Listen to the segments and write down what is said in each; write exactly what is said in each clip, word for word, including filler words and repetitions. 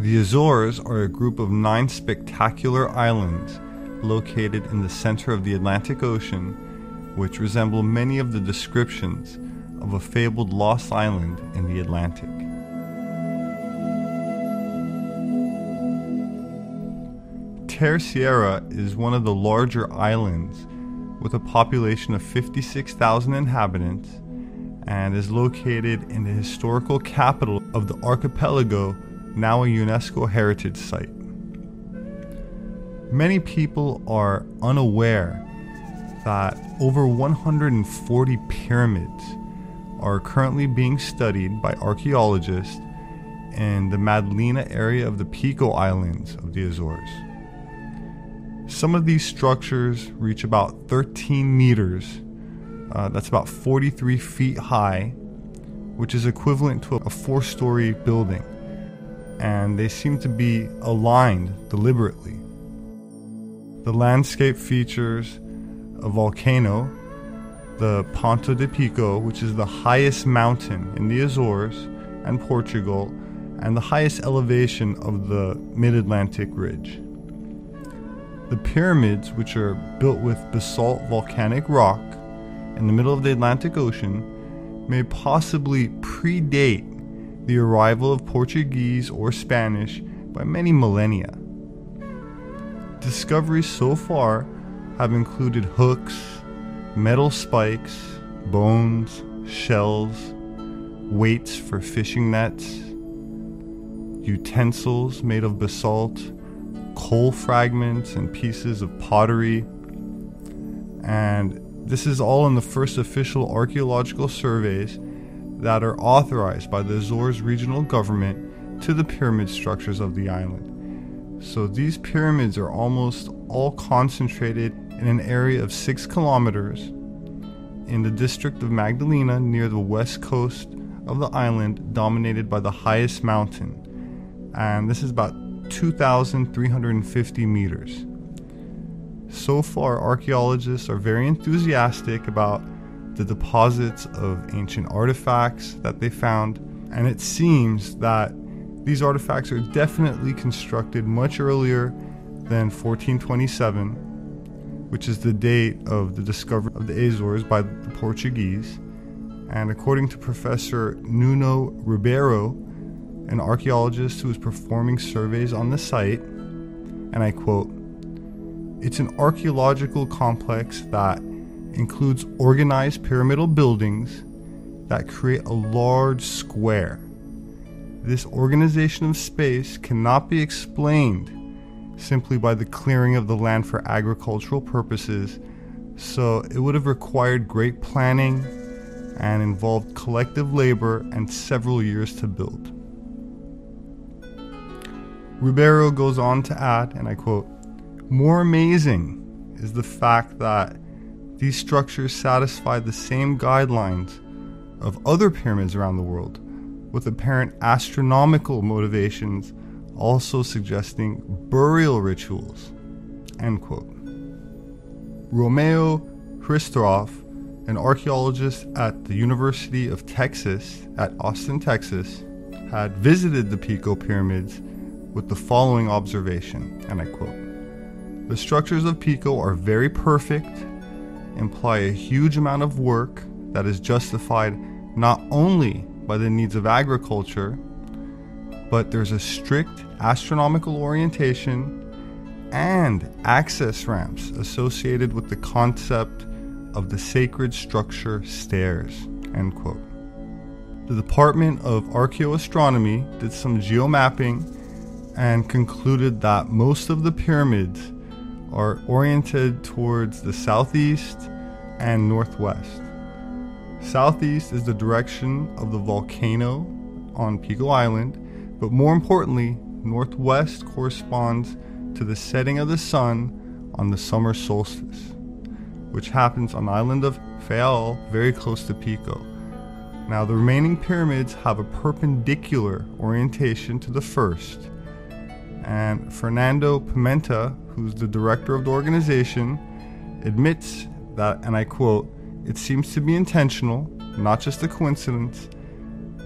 The Azores are a group of nine spectacular islands located in the center of the Atlantic Ocean, which resemble many of the descriptions of a fabled lost island in the Atlantic. Terceira is one of the larger islands with a population of fifty-six thousand inhabitants and is located in the historical capital of the archipelago, now a UNESCO heritage site. Many people are unaware that over one hundred forty pyramids are currently being studied by archaeologists in the Madalena area of the Pico Islands of the Azores. Some of these structures reach about thirteen meters, uh, that's about forty-three feet high, which is equivalent to a four-story building, and they seem to be aligned deliberately. The landscape features a volcano, the Ponta de Pico, which is the highest mountain in the Azores and Portugal, and the highest elevation of the Mid-Atlantic Ridge. The pyramids, which are built with basalt volcanic rock in the middle of the Atlantic Ocean, may possibly predate the arrival of Portuguese or Spanish by many millennia. Discoveries so far have included hooks, metal spikes, bones, shells, weights for fishing nets, utensils made of basalt, coal fragments and pieces of pottery. And this is all in the first official archaeological surveys that are authorized by the Azores regional government to the pyramid structures of the island. So these pyramids are almost all concentrated in an area of six kilometers in the district of Magdalena near the west coast of the island, dominated by the highest mountain. And this is about two thousand three hundred fifty meters. So far, archaeologists are very enthusiastic about the deposits of ancient artifacts that they found, and it seems that these artifacts are definitely constructed much earlier than fourteen twenty-seven, which is the date of the discovery of the Azores by the Portuguese. And according to Professor Nuno Ribeiro, an archaeologist who is performing surveys on the site, and I quote, "It's an archaeological complex that includes organized pyramidal buildings that create a large square. This organization of space cannot be explained simply by the clearing of the land for agricultural purposes, so it would have required great planning and involved collective labor and several years to build." Ribeiro goes on to add, and I quote, "More amazing is the fact that these structures satisfy the same guidelines of other pyramids around the world, with apparent astronomical motivations also suggesting burial rituals." End quote. Romeo Hristoroff, an archaeologist at the University of Texas at Austin, Texas, had visited the Pico pyramids with the following observation, and I quote, "The structures of Pico are very perfect, imply a huge amount of work that is justified not only by the needs of agriculture, but there's a strict astronomical orientation and access ramps associated with the concept of the sacred structure stairs." End quote. The Department of Archaeoastronomy did some geomapping and concluded that most of the pyramids are oriented towards the southeast and northwest. Southeast is the direction of the volcano on Pico Island, but more importantly, northwest corresponds to the setting of the sun on the summer solstice, which happens on the island of Faial, very close to Pico. Now, the remaining pyramids have a perpendicular orientation to the first, and Fernando Pimenta, who's the director of the organization, admits that, and I quote, "It seems to be intentional, not just a coincidence,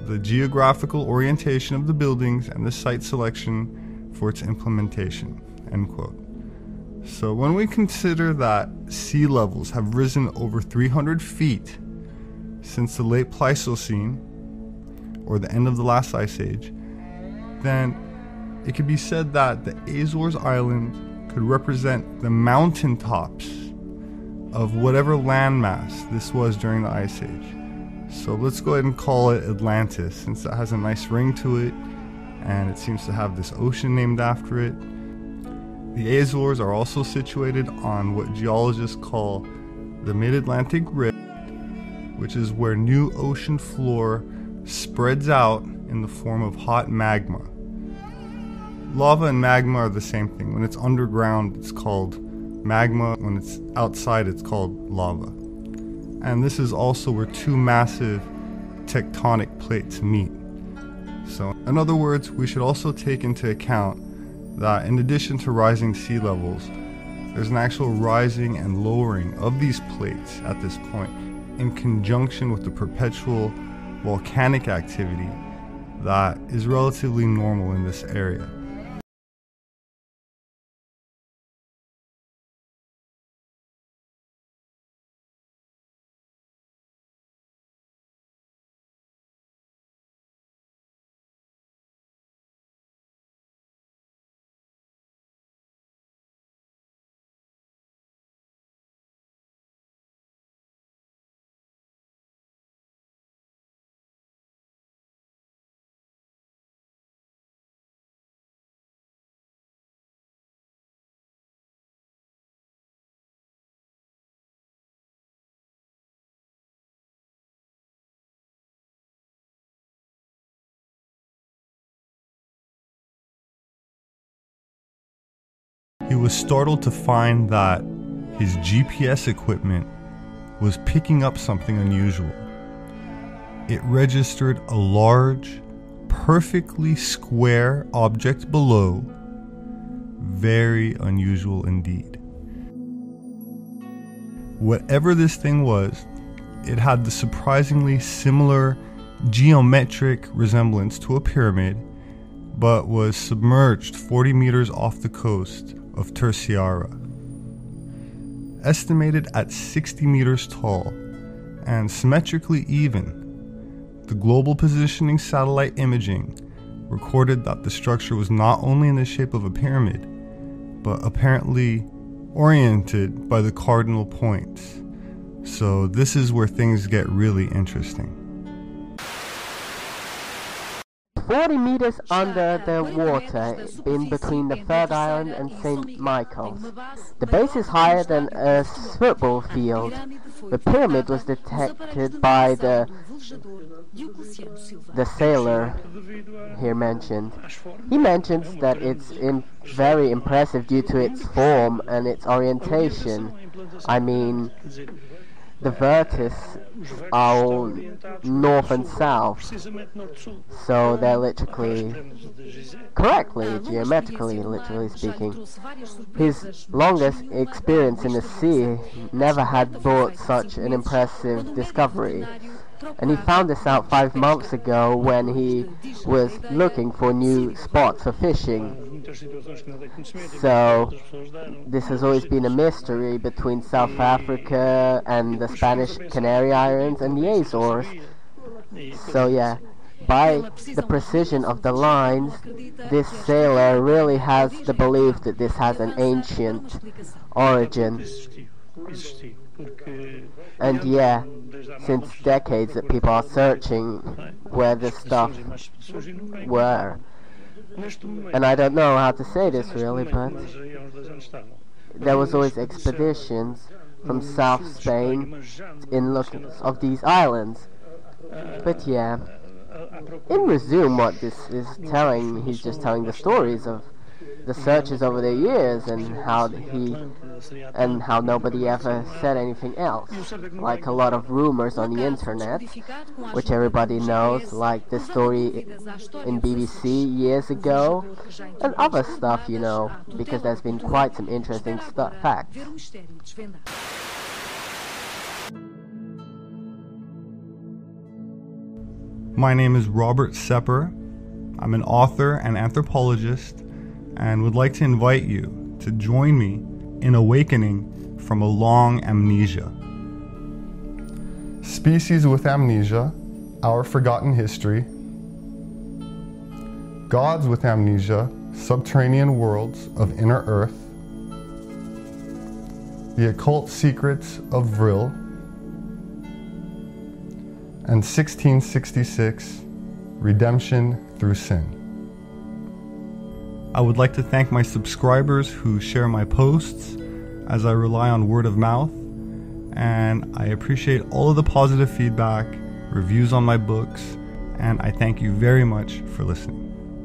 the geographical orientation of the buildings, and the site selection for its implementation." End quote. So when we consider that sea levels have risen over three hundred feet since the late Pleistocene, or the end of the last ice age, then it could be said that the Azores Islands could represent the mountaintops of whatever landmass this was during the Ice Age. So let's go ahead and call it Atlantis, since it has a nice ring to it, and it seems to have this ocean named after it. The Azores are also situated on what geologists call the Mid-Atlantic Rift, which is where new ocean floor spreads out in the form of hot magma. Lava and magma are the same thing. When it's underground, it's called magma. When it's outside, it's called lava. And this is also where two massive tectonic plates meet. So, in other words, we should also take into account that in addition to rising sea levels, there's an actual rising and lowering of these plates at this point in conjunction with the perpetual volcanic activity that is relatively normal in this area. He was startled to find that his G P S equipment was picking up something unusual. It registered a large, perfectly square object below. Very unusual indeed. Whatever this thing was, it had the surprisingly similar geometric resemblance to a pyramid, but was submerged forty meters off the coast of Terceira. Estimated at sixty meters tall and symmetrically even, the Global Positioning Satellite Imaging recorded that the structure was not only in the shape of a pyramid, but apparently oriented by the cardinal points. So this is where things get really interesting. forty meters under the water, in between the third island and Saint Michael's. The base is higher than a football field. The pyramid was detected by the the sailor here mentioned. He mentions that it's im very impressive due to its form and its orientation. I mean, the vertices are all north and south, so they're literally, correctly, geometrically, literally speaking. His longest experience in the sea never had brought such an impressive discovery, and he found this out five months ago when he was looking for new spots for fishing. So this has always been a mystery between South Africa and the Spanish Canary Islands and the Azores. So yeah, by the precision of the lines, this sailor really has the belief that this has an ancient origin. And yeah, since decades that people are searching where this stuff were. And I don't know how to say this really, but there was always expeditions from South Spain in looking of these islands. But yeah, in resume what this is telling, he's just telling the stories of the searches over the years and how he and how nobody ever said anything else, like a lot of rumors on the internet, which everybody knows, like the story in B B C years ago, and other stuff, you know, because there's been quite some interesting stuff, facts. My name is Robert Sepper. I'm an author and anthropologist and would like to invite you to join me in awakening from a long amnesia. Species with Amnesia, Our Forgotten History. Gods with Amnesia, Subterranean Worlds of Inner Earth. The Occult Secrets of Vril. And sixteen sixty-six, Redemption Through Sin. I would like to thank my subscribers who share my posts, as I rely on word of mouth, and I appreciate all of the positive feedback, reviews on my books, and I thank you very much for listening.